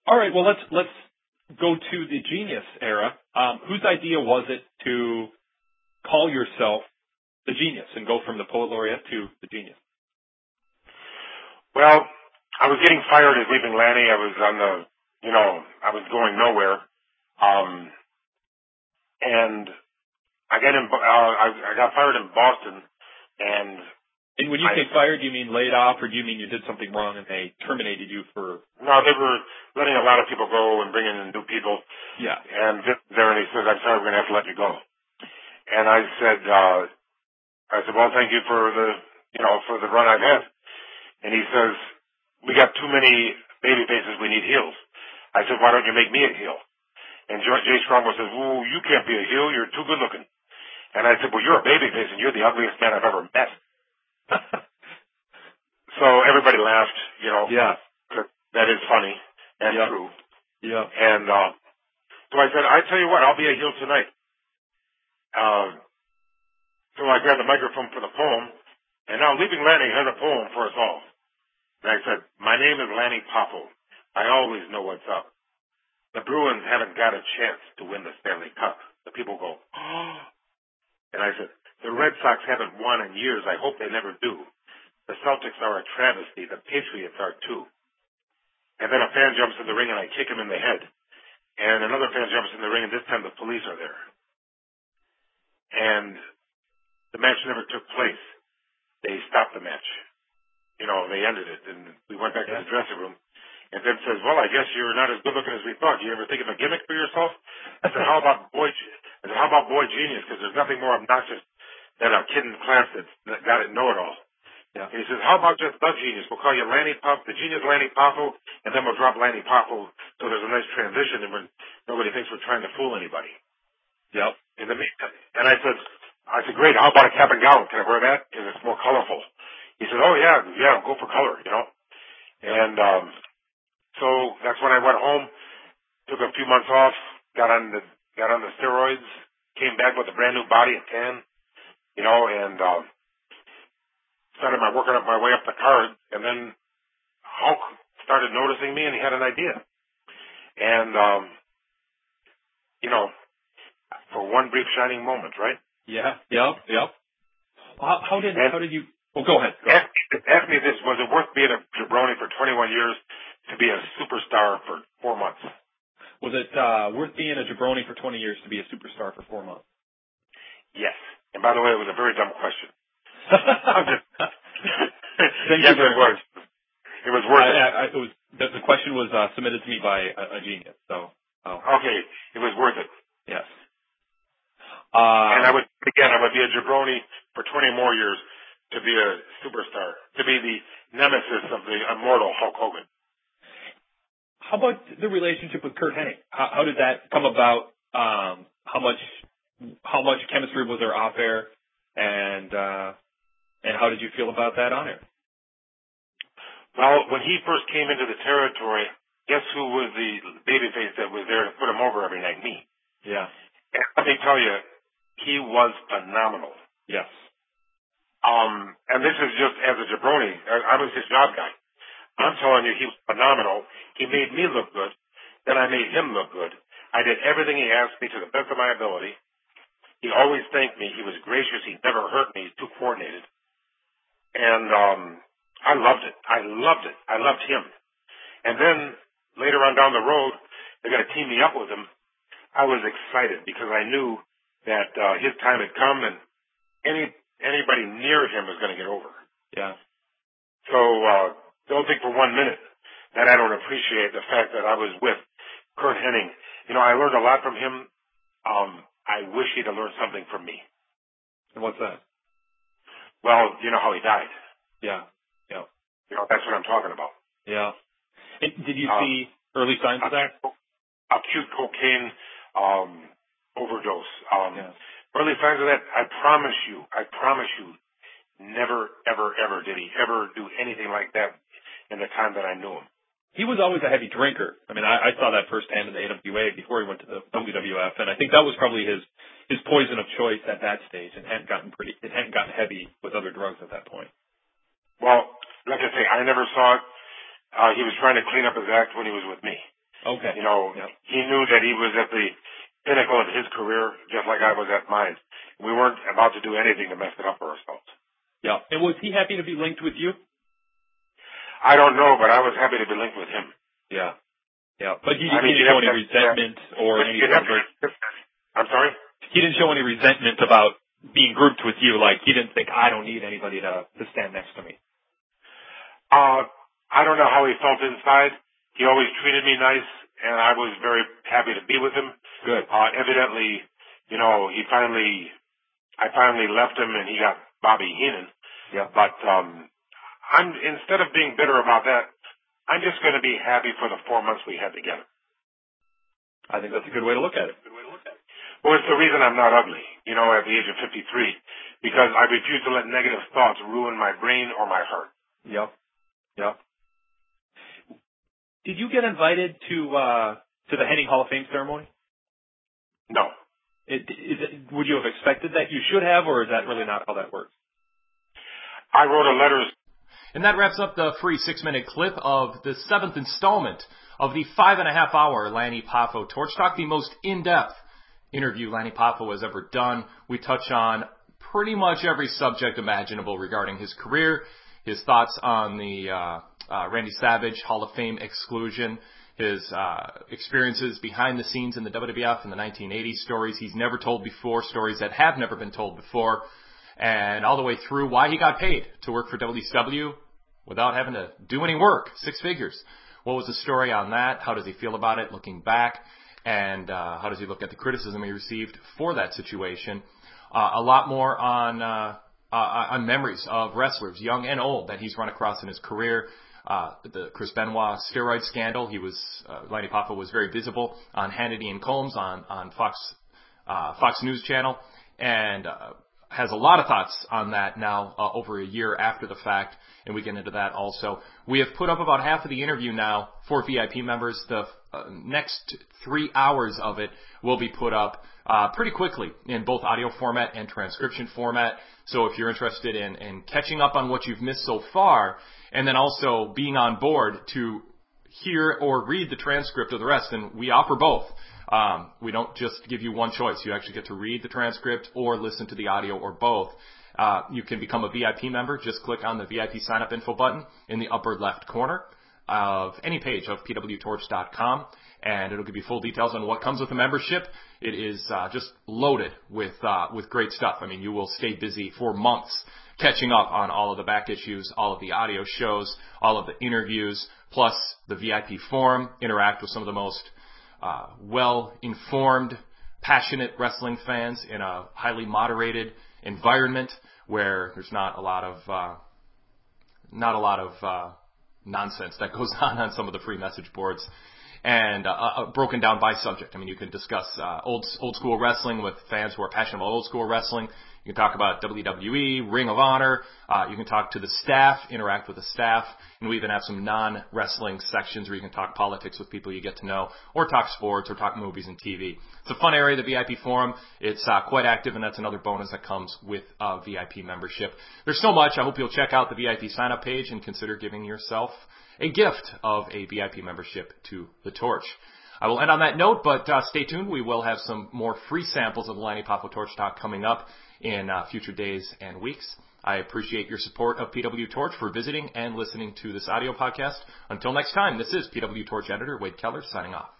All right. Well, let's go to the Genius era. Whose idea was it to call yourself the Genius and go from the Poet Laureate to the Genius? Well, I was getting fired as Leaping Lanny. I was on the, I was going nowhere. And I got fired in Boston, and when you say fired, do you mean laid off, or do you mean you did something wrong and they terminated you for? No, they were letting a lot of people go and bringing in new people. Yeah. And Vince there, and he says, "I'm sorry, we're going to have to let you go." And I said, "Well, thank you for the run I've had." And he says, "We got too many baby faces. We need heels." I said, "Why don't you make me a heel?" And Jay Strongbow says, "Well, you can't be a heel. You're too good looking." And I said, "Well, you're a baby face, and you're the ugliest man I've ever met." So everybody laughed, Yeah. That is funny and true. Yeah. And so I said, "I tell you what, I'll be a heel tonight." So I grabbed the microphone for the poem, and now Leaping Lanny has a poem for us all. And I said, "My name is Lanny Poffo. I always know what's up. The Bruins haven't got a chance to win the Stanley Cup." The people go, "Oh." And I said, "The Red Sox haven't won in years. I hope they never do. The Celtics are a travesty. The Patriots are too." And then a fan jumps in the ring and I kick him in the head. And another fan jumps in the ring and this time the police are there. And the match never took place. They stopped the match. They ended it. And we went back to the dressing room. And Vince says, "Well, I guess you're not as good looking as we thought. You ever think of a gimmick for yourself?" I said, how about Boy Genius? Because there's nothing more obnoxious than a kid in class that's got it know-it-all. Yeah. And he says, "How about just the Genius? We'll call you the Genius Lanny Poffo, and then we'll drop Lanny Poffo so there's a nice transition and when nobody thinks we're trying to fool anybody." Yep. And I said, "Great. How about a cap and gown? Can I wear that? Because it's more colorful." He said, "Oh yeah, go for color, And so that's when I went home, took a few months off, got on the steroids, came back with a brand new body at 10, and started working up my way up the card, and then Hulk started noticing me, and he had an idea. And, for one brief shining moment, right? Yeah. Yep. How did you? Well, go ahead. Ask me this: was it worth being a jabroni for 21 years to be a superstar for 4 months? Was it worth being a jabroni for 20 years to be a superstar for 4 months? Yes. And by the way, it was a very dumb question. Thank yes, you very much. It was worth it. The question was submitted to me by a genius. So. Okay, it was worth it. Yes. And I would be a jabroni for 20 more years to be a superstar, to be the nemesis of the immortal Hulk Hogan. How about the relationship with Curt Hennig? How did that come about? How much chemistry was there off air, and how did you feel about that on air? Well, when he first came into the territory, guess who was the babyface that was there to put him over every night? Me. Yeah. And let me tell you, he was phenomenal. Yes. And this is just as a jabroni. I was his job guy. I'm telling you, he was phenomenal. He made me look good. Then I made him look good. I did everything he asked me to the best of my ability. He always thanked me. He was gracious. He never hurt me. He's too coordinated. And I loved it. I loved him. And then later on down the road, they're going to team me up with him. I was excited because I knew that his time had come and anybody near him was going to get over. Yeah. So don't think for 1 minute that I don't appreciate the fact that I was with Curt Hennig. I learned a lot from him. I wish he'd have learned something from me. And what's that? Well, you know how he died. Yeah. That's what I'm talking about. Yeah. And did you see early signs of that? Acute cocaine overdose. Yeah. Early signs of that. I promise you, never, ever, ever did he ever do anything like that in the time that I knew him. He was always a heavy drinker. I mean, I saw that firsthand in the AWA before he went to the WWF, and I think that was probably his poison of choice at that stage. It hadn't gotten heavy with other drugs at that point. Well, like I say, I never saw it. He was trying to clean up his act when he was with me. Okay. You know, he knew that he was at the pinnacle of his career, just like I was at mine. We weren't about to do anything to mess it up for ourselves. Yeah. And was he happy to be linked with you? I don't know, but I was happy to be linked with him. Yeah. Yeah. But he didn't show any resentment or any I'm sorry? He didn't show any resentment about being grouped with you. Like, he didn't think, I don't need anybody to stand next to me. I don't know how he felt inside. He always treated me nice, and I was very happy to be with him. Good. Evidently, you know, I finally left him, and he got Bobby Heenan. Yeah. But instead of being bitter about that, I'm just going to be happy for the 4 months we had together. I think that's a good way to look at it. Well, it's the reason I'm not ugly, you know, at the age of 53, because I refuse to let negative thoughts ruin my brain or my heart. Yep. Yep. Did you get invited to the Henning Hall of Fame ceremony? No. Would you have expected that? You should have, or is that really not how that works? I wrote a letter. And that wraps up the free 6-minute clip of the 7th installment of the 5.5-hour Lanny Poffo Torch Talk, the most in-depth interview Lanny Poffo has ever done. We touch on pretty much every subject imaginable regarding his career, his thoughts on the Randy Savage Hall of Fame exclusion, his experiences behind the scenes in the WWF in the 1980s, stories he's never told before, stories that have never been told before, and all the way through why he got paid to work for WCW without having to do any work, 6 figures. What was the story on that? How does he feel about it looking back? And how does he look at the criticism he received for that situation? A lot more on memories of wrestlers, young and old, that he's run across in his career. The Chris Benoit steroid scandal. Lanny Poffo was very visible on Hannity and Combs on Fox News Channel, and has a lot of thoughts on that now over a year after the fact, and we get into that also. We have put up about half of the interview now for VIP members. The next 3 hours of it will be put up pretty quickly in both audio format and transcription format. So if you're interested in catching up on what you've missed so far, and then also being on board to hear or read the transcript of the rest, and we offer both. We don't just give you one choice. You actually get to read the transcript or listen to the audio or both. You can become a VIP member. Just click on the VIP sign up info button in the upper left corner of any page of pwtorch.com, and it'll give you full details on what comes with the membership. It is just loaded with great stuff. I mean, you will stay busy for months catching up on all of the back issues, all of the audio shows, all of the interviews, plus the VIP forum, interact with some of the most well-informed, passionate wrestling fans in a highly moderated environment where there's not a lot of nonsense that goes on some of the free message boards, and broken down by subject. I mean, you can discuss old school wrestling with fans who are passionate about old school wrestling. You can talk about WWE, Ring of Honor. You can talk to the staff, interact with the staff, and we even have some non-wrestling sections where you can talk politics with people you get to know, or talk sports, or talk movies and TV. It's a fun area, the VIP forum. It's quite active, and that's another bonus that comes with VIP membership. There's so much. I hope you'll check out the VIP sign-up page and consider giving yourself a gift of a VIP membership to The Torch. I will end on that note, but stay tuned. We will have some more free samples of the Lanny Poffo Torch Talk coming up in future days and weeks. I appreciate your support of PW Torch for visiting and listening to this audio podcast. Until next time, this is PW Torch editor Wade Keller signing off.